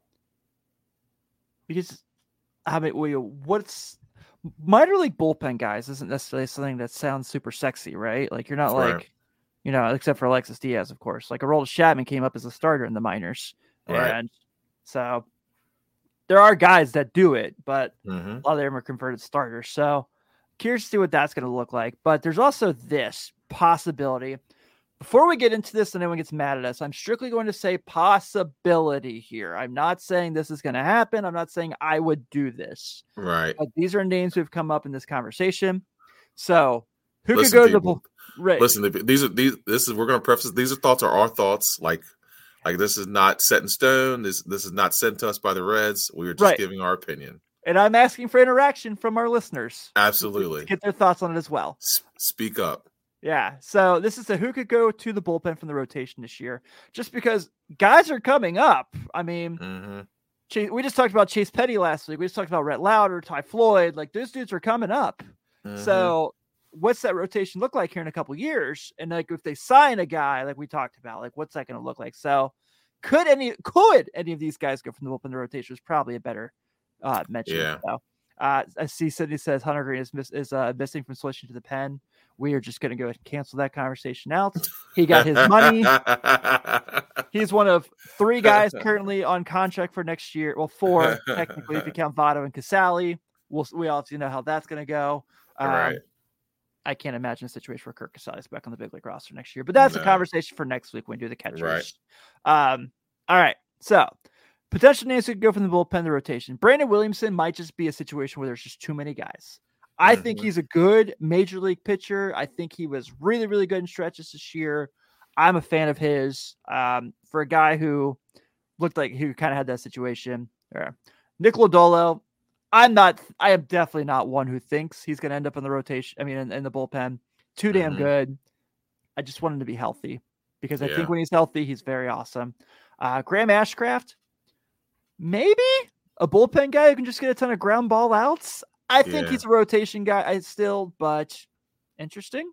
because how many well, what's minor league bullpen guys isn't necessarily something that sounds super sexy, right? Like you're not Right. like, you know, except for Alexis Diaz, of course. Like Aroldis Chapman came up as a starter in the minors, Right. and so there are guys that do it, but Mm-hmm. a lot of them are converted starters. So curious to see what that's going to look like. But there's also this possibility. Before we get into this and anyone gets mad at us, I'm strictly going to say possibility here. I'm not saying this is going to happen. I'm not saying I would do this. Right. But these are names who've come up in this conversation. So who Listen, could go to the people, bull? Right. Listen, these are these. This is we're going to preface. These are thoughts are our thoughts. Like, like this is not set in stone. This this is not sent to us by the Reds. We are just Right. giving our opinion. And I'm asking for interaction from our listeners. Absolutely. Get their thoughts on it as well. S- speak up. Yeah. So this is a who could go to the bullpen from the rotation this year, just because guys are coming up. I mean, Mm-hmm. Chase, we just talked about Chase Petty last week. We just talked about Rhett Lauder, Ty Floyd. Like those dudes are coming up. Mm-hmm. So what's that rotation look like here in a couple years? And like if they sign a guy like we talked about, like what's that going to look like? So could any could any of these guys go from the bullpen to rotation is probably a better uh, mention Yeah. it. So, uh, I see Sydney says Hunter Green is miss, is uh, missing from switching to the pen. We are just going to go ahead and cancel that conversation out. He got his money. He's one of three guys currently on contract for next year. Well, four technically if you count Votto and Casali. We'll we obviously know how that's going to go. Um, right. I can't imagine a situation where Kirk Casali is back on the big league roster next year, but that's no. a conversation for next week when we do the catchers. Right. Um, all right. So potential names could go from the bullpen, the rotation. Brandon Williamson might just be a situation where there's just too many guys. I mm-hmm. think he's a good major league pitcher. I think he was really, really good in stretches this year. I'm a fan of his. Um, for a guy who looked like he kind of had that situation. Or Nick Lodolo, I'm not, I am definitely not one who thinks he's going to end up in the rotation. I mean, in, in the bullpen. Too damn mm-hmm. good. I just want him to be healthy because I yeah. think when he's healthy, he's very awesome. Uh, Graham Ashcraft, maybe a bullpen guy who can just get a ton of ground ball outs. I think yeah. he's a rotation guy I still, but interesting.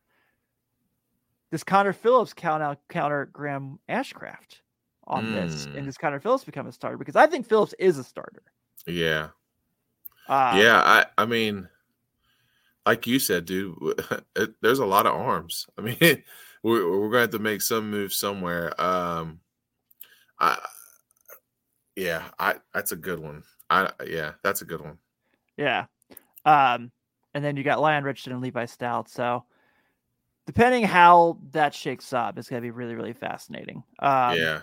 Does Connor Phillips count out counter Graham Ashcraft on mm. this? And does Connor Phillips become a starter? Because I think Phillips is a starter. Yeah. Uh, yeah. I, I mean, like you said, dude, it, there's a lot of arms. I mean, we're, we're going to have to make some move somewhere. Um, I, yeah, I, that's a good one. I, yeah, that's a good one. Yeah. Um, and then you got Lyon Richardson and Levi Stout. So depending how that shakes up, it's going to be really, really fascinating. Um, yeah.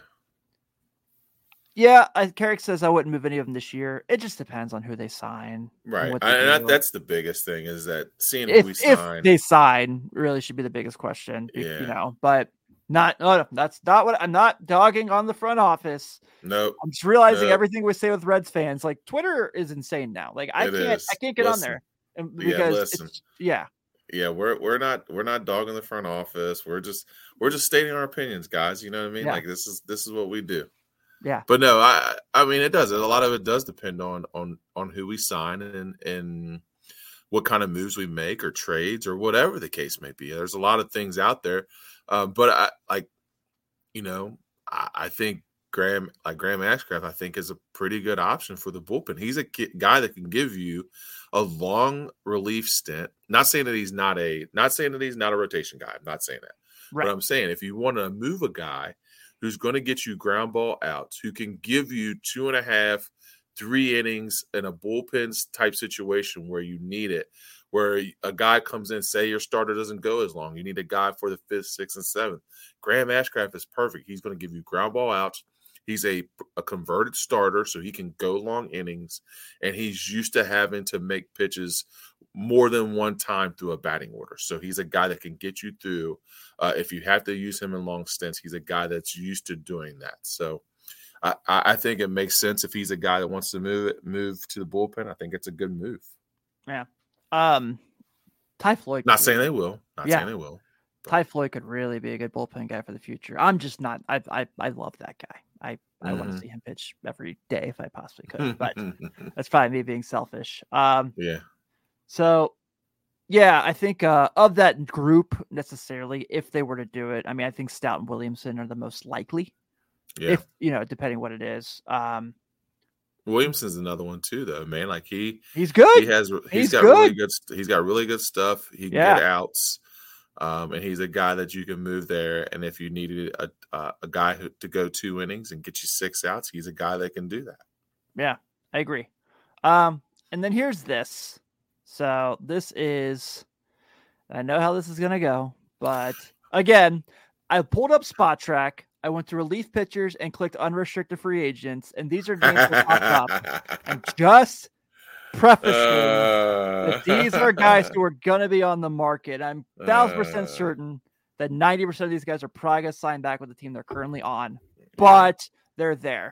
Yeah. I, Carrick says I wouldn't move any of them this year. It just depends on who they sign. Right. And, and that, that's the biggest thing is that seeing if, who we sign. If they sign really should be the biggest question, yeah. you know, but not, no, no, that's not what I'm not dogging on the front office. No, nope. I'm just realizing nope. everything we say with Reds fans, like Twitter is insane now. Like I it can't, is. I can't get listen. on there and, because yeah, listen. It's, yeah, yeah, we're we're not we're not dogging the front office. We're just we're just stating our opinions, guys. You know what I mean? Yeah. Like this is this is what we do. Yeah. But no, I I mean it does. A lot of it does depend on on on who we sign and and what kind of moves we make or trades or whatever the case may be. There's a lot of things out there, um, but I like. You know, I, I think Graham, like Graham Ashcraft, I think is a pretty good option for the bullpen. He's a ki- guy that can give you a long relief stint. Not saying that he's not a, not saying that he's not a rotation guy. I'm not saying that. Right. But I'm saying if you want to move a guy who's going to get you ground ball outs, who can give you two and a half, three innings in a bullpen type situation where you need it, where a guy comes in, say your starter doesn't go as long. You need a guy for the fifth, sixth, and seventh. Graham Ashcraft is perfect. He's going to give you ground ball outs. He's a, a converted starter, so he can go long innings, and he's used to having to make pitches more than one time through a batting order. So he's a guy that can get you through. Uh, if you have to use him in long stints, he's a guy that's used to doing that. So I, I think it makes sense if he's a guy that wants to move it, move to the bullpen. I think it's a good move. Yeah. Um, Ty Floyd. Not saying they will. Not yeah. saying they will. But. Ty Floyd could really be a good bullpen guy for the future. I'm just not. I I I love that guy. I I mm-hmm. want to see him pitch every day if I possibly could. But that's probably me being selfish. Um. Yeah. So, yeah, I think uh, of that group necessarily, if they were to do it, I mean, I think Stout and Williamson are the most likely. Yeah. If you know, depending what it is. Um. Williamson's another one too, though, man. Like he, he's good. He has, he's, he's got good. really good. He's got really good stuff. He can yeah. get outs, um, and he's a guy that you can move there. And if you needed a uh, a guy who, to go two innings and get you six outs, he's a guy that can do that. Yeah, I agree. Um, and then here's this. So this is, I know how this is gonna go, but again, I pulled up Spot Track. I went to relief pitchers and clicked unrestricted free agents, and these are names that popped up. And just prefacing uh, that these are guys who are going to be on the market. I'm one thousand percent certain that ninety percent of these guys are probably going to sign back with the team they're currently on, but they're there.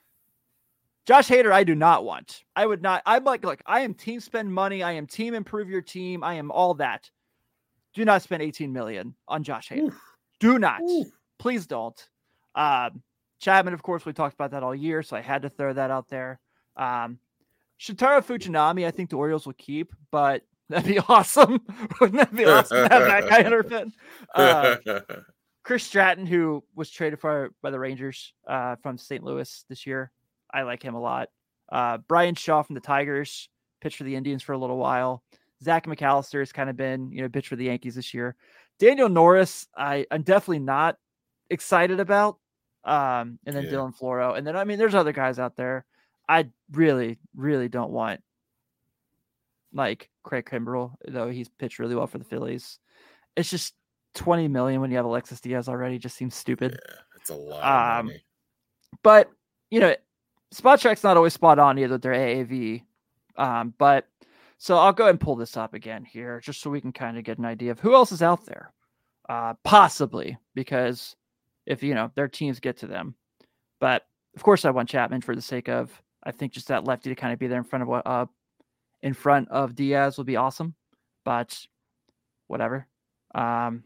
Josh Hader, I do not want. I would not. I'm like, look, I am team spend money. I am team improve your team. I am all that. Do not spend eighteen million dollars on Josh Hader. Oof. Do not. Oof. Please don't. Um, Chapman, of course, we talked about that all year, so I had to throw that out there. Um, Shintaro Fujinami, I think the Orioles will keep, but that'd be awesome. Wouldn't that be awesome to have that guy in our pen? Uh, Chris Stratton, who was traded for by the Rangers uh, from Saint Louis this year. I like him a lot. Uh, Brian Shaw from the Tigers pitched for the Indians for a little while. Zach McAllister has kind of been, you know, pitched for the Yankees this year. Daniel Norris, I, I'm definitely not excited about. Um, and then Yeah. Dylan Floro. And then, I mean, there's other guys out there. I really, really don't want like Craig Kimbrell, though he's pitched really well for the Phillies. It's just twenty million when you have Alexis Diaz already just seems stupid. Yeah, it's a lot of Um, money. But, you know, Spot Track's not always spot on either with their A A V. Um, but so I'll go ahead and pull this up again here just so we can kind of get an idea of who else is out there. Uh, possibly because if, you know, their teams get to them. But of course I want Chapman for the sake of, I think just that lefty to kind of be there in front of what, uh, in front of Diaz would be awesome, but whatever. Um,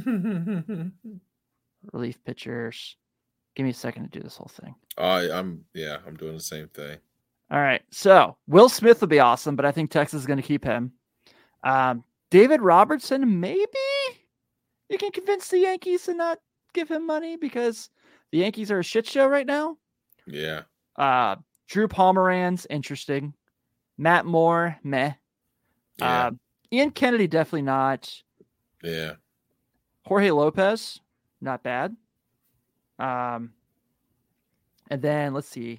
relief pitchers. Give me a second to do this whole thing. I, I'm yeah, I'm doing the same thing. All right. So Will Smith will be awesome, but I think Texas is going to keep him. Um, David Robertson, maybe you can convince the Yankees to not give him money because the Yankees are a shit show right now. Yeah. Uh, Drew Pomeranz, interesting. Matt Moore, meh. Yeah. Uh, Ian Kennedy, definitely not. Yeah. Jorge Lopez, not bad. Um, and then let's see.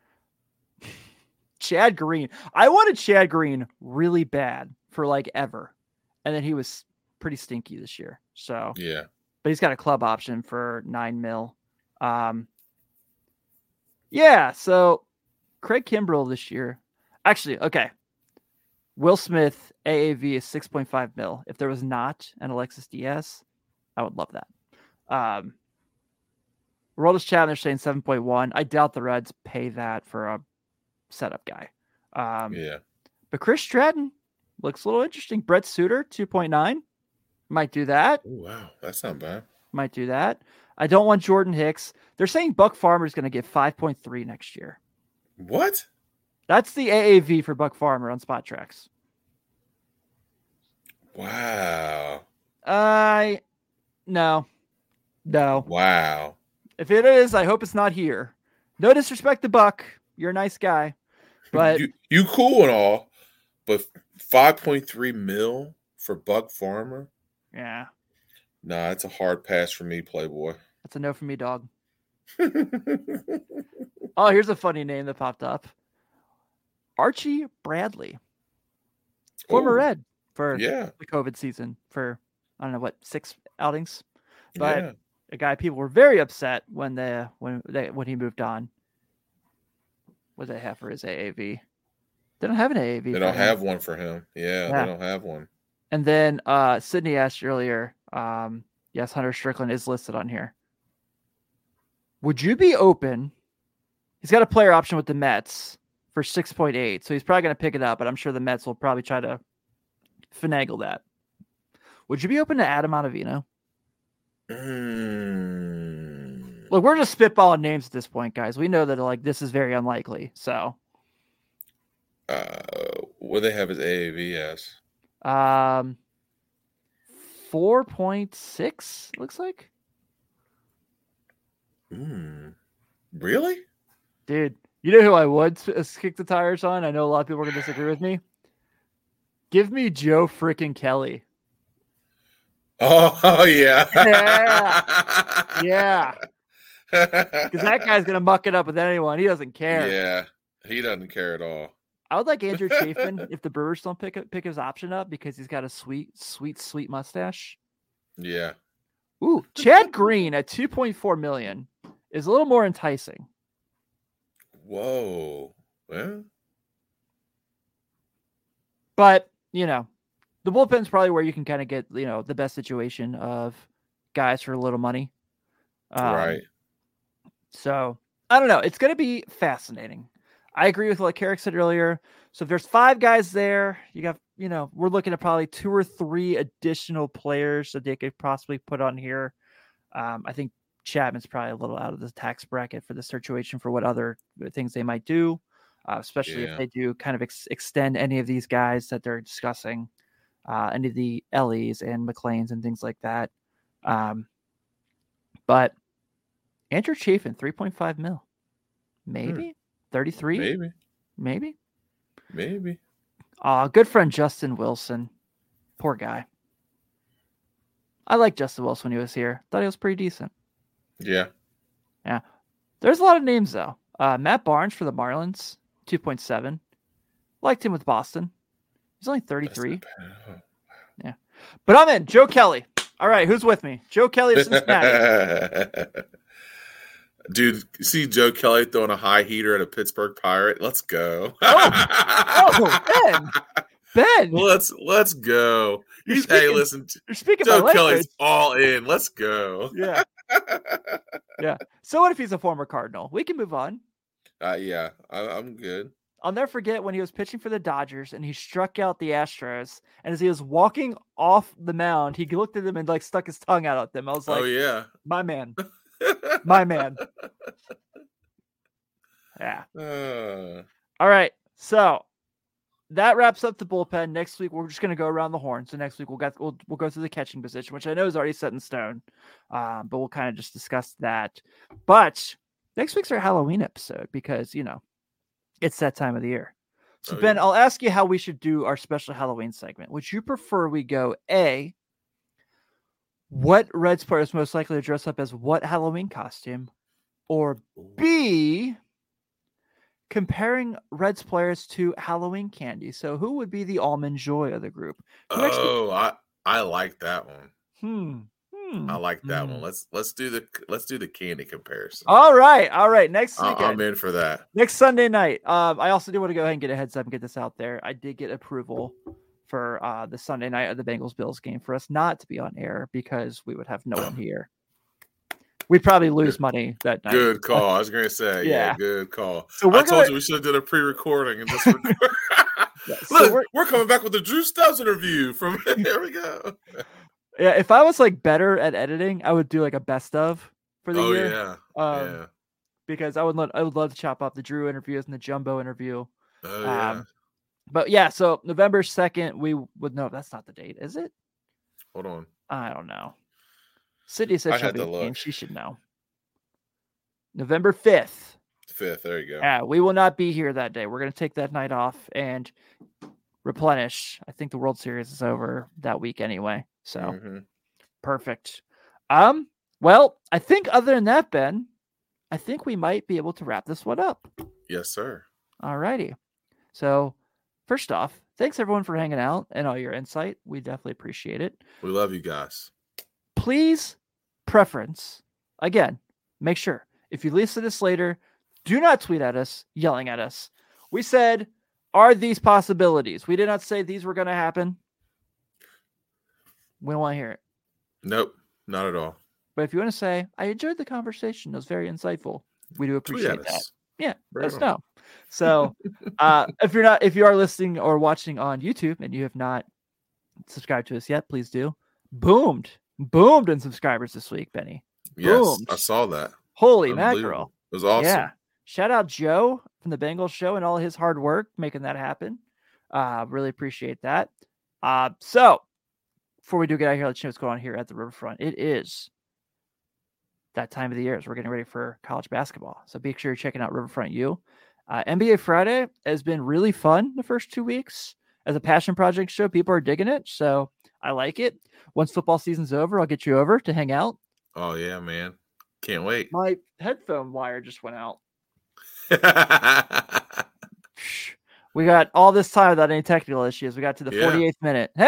Chad Green. I wanted Chad Green really bad for like ever. And then he was pretty stinky this year. So, Yeah. but he's got a club option for nine mil. Um, yeah. So Craig Kimbrell this year, actually, okay. Will Smith A A V is six point five mil. If there was not an Alexis Diaz, I would love that. Um, Aroldis Chapman, they're saying seven point one. I doubt the Reds pay that for a setup guy. Um, Yeah. But Chris Stratton looks a little interesting. Brett Suter, two point nine. Might do that. Oh, wow. That's not bad. Might do that. I don't want Jordan Hicks. They're saying Buck Farmer is going to get five point three next year. What? That's the A A V for Buck Farmer on Spot Tracks. Wow. I, no, no. Wow. If it is, I hope it's not here. No disrespect to Buck. You're a nice guy. But you, you cool and all, but five point three mil for Buck Farmer? yeah, Nah, it's a hard pass for me, Playboy. that's a no for me, dog. Oh, here's a funny name that popped up. Archie Bradley. Former Ooh, Red for Yeah. the COVID season for, I don't know, what, six outings? But Yeah. a guy people were very upset when the when they when he moved on. What did they have for his A A V? They don't have an A A V. They for don't him. have one for him. Yeah, Yeah. they don't have one. And then uh, Sydney asked earlier, um, yes, Hunter Strickland is listed on here. Would you be open? He's got a player option with the Mets for six point eight, so he's probably going to pick it up, but I'm sure the Mets will probably try to finagle that. Would you be open to Adam Ottavino? Mm. Look, we're just spitballing names at this point, guys. We know that like this is very unlikely. So, Uh, what do they have his A A V as? um, four point six looks like. Mm. Really? Dude, you know who I would s- kick the tires on? I know a lot of people are going to disagree with me. Give me Joe freaking Kelly. Oh, oh yeah. Yeah. Yeah. Because that guy's going to muck it up with anyone. He doesn't care. Yeah, he doesn't care at all. I would like Andrew Chafin if the Brewers don't pick pick his option up because he's got a sweet, sweet, sweet mustache. Yeah. Ooh, Chad Green at two point four million is a little more enticing. Whoa. Well, But, you know, the bullpen's probably where you can kind of get, you know, the best situation of guys for a little money. Um, right. So, I don't know. It's going to be fascinating. I agree with what Carrick said earlier. So if there's five guys there, you got, you know, we're looking at probably two or three additional players that they could possibly put on here. Um, I think Chapman's probably a little out of the tax bracket for the situation for what other things they might do, uh, especially Yeah. if they do kind of ex- extend any of these guys that they're discussing, uh, any of the Ellies and McLeans and things like that. Um, but Andrew Chafin, three point five mil, maybe thirty-three. Maybe. Maybe. Maybe. Uh, good friend Justin Wilson. Poor guy. I liked Justin Wilson when he was here. Thought he was pretty decent. Yeah. Yeah. There's a lot of names, though. Uh, Matt Barnes for the Marlins, two point seven. Liked him with Boston. He's only thirty-three. Yeah. But I'm in. Joe Kelly. All right, who's with me? Joe Kelly of Cincinnati. Dude, see Joe Kelly throwing a high heater at a Pittsburgh Pirate? Let's go. Oh, oh Ben. Ben. Let's let's go. You're He's speaking, hey, listen. You're speaking Joe my Kelly's language. all in. Let's go. Yeah. Yeah. So what if he's a former Cardinal? We can move on. Uh, yeah, I, I'm good. I'll never forget when he was pitching for the Dodgers and he struck out the Astros. And as he was walking off the mound, he looked at them and like stuck his tongue out at them. I was like, oh yeah, my man, my man. Yeah. Uh, All right. So that wraps up the bullpen. Next week we're just going to go around the horn. So next week we'll get we'll we'll go through the catching position, which I know is already set in stone. Um, but we'll kind of just discuss that. But next week's our Halloween episode because you know it's that time of the year. So oh, Ben, yeah. I'll ask you how we should do our special Halloween segment. Would you prefer we go A, what Reds player is most likely to dress up as what Halloween costume, or B, comparing Reds players to Halloween candy? So who would be the almond joy of the group? Who actually- Oh, I I like that one. Hmm. Hmm. I like that hmm. one. Let's let's do the let's do the candy comparison. All right. All right. Next I, weekend. I'm in for that. Next Sunday night. Um, I also do want to go ahead and get a heads up and get this out there. I did get approval for uh, the Sunday night of the Bengals Bills game for us not to be on air because we would have no one here. We'd probably lose money that night. Good call. I was gonna say, yeah, Yeah. good call. So I we're told gonna- you we should have did a pre-recording and just record. Yeah, so Look, we're- we're, coming back with the Drew Stubbs interview from here we go. Yeah, if I was like better at editing, I would do like a best of for the Oh year. yeah. Um, yeah. Because I would love, I would love to chop up the Drew interviews and the Jumbo interview. Oh yeah. Um, but yeah, so November second, we would know that's not the date, is it? Hold on. I don't know. Sydney said I she'll had be to at the game. look. She should know. November fifth. Fifth. There you go. Yeah, we will not be here that day. We're going to take that night off and replenish. I think the World Series is over that week anyway. So Mhm. perfect. Um, well, I think other than that, Ben, I think we might be able to wrap this one up. Yes, sir. All righty. So first off, thanks everyone for hanging out and all your insight. We definitely appreciate it. We love you guys. Please, preference, again, make sure if you listen to this later, do not tweet at us yelling at us. We said, are these possibilities? We did not say these were going to happen. We don't want to hear it. Nope, not at all. But if you want to say, I enjoyed the conversation, it was very insightful, we do Tweet appreciate at that. us. Yeah, Right let us on. know. So uh, if you're not, if you are listening or watching on YouTube and you have not subscribed to us yet, please do. Boomed, boomed in subscribers this week, Benny. Yes, Boomed. I saw that. Holy Unbelievable. mackerel. It was awesome. Yeah. Shout out Joe from the Bengals show and all his hard work making that happen. Uh, really appreciate that. Uh, so before we do get out of here, let's see what's going on here at the Riverfront. It is that time of the year as we're getting ready for college basketball. So be sure you're checking out Riverfront U. Uh, N B A Friday has been really fun the first two weeks as a passion project show. People are digging it. So I like it. Once football season's over, I'll get you over to hang out. Oh yeah, man. Can't wait. My headphone wire just went out. We got all this time without any technical issues. We got to the Yeah. forty-eighth minute. Hey!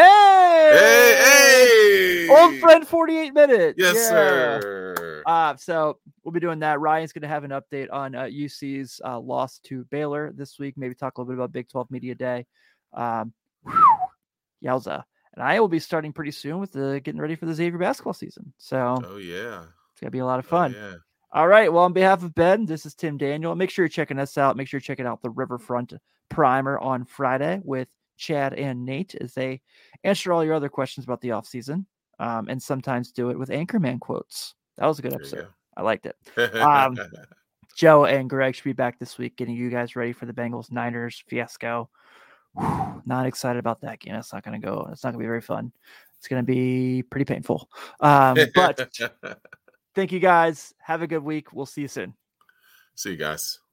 Hey, hey! Old friend forty-eight minute. Yes, Yeah. sir. Uh, so we'll be doing that. Ryan's going to have an update on uh, U C's uh, loss to Baylor this week. Maybe talk a little bit about Big twelve Media Day. Um, whew, yowza. And I will be starting pretty soon with the getting ready for the Xavier basketball season. So Oh yeah. it's going to be a lot of Oh, fun. yeah. All right. Well, on behalf of Ben, this is Tim Daniel. Make sure you're checking us out. Make sure you're checking out the Riverfront Primer on Friday with Chad and Nate as they answer all your other questions about the offseason um, and sometimes do it with Anchorman quotes. That was a good There you episode. I liked it. go. Um, Joe and Greg should be back this week getting you guys ready for the Bengals Niners fiasco. Whew, not excited about that game. It's not going to go. It's not going to be very fun. It's going to be pretty painful. Um, but thank you guys. Have a good week. We'll see you soon. See you guys.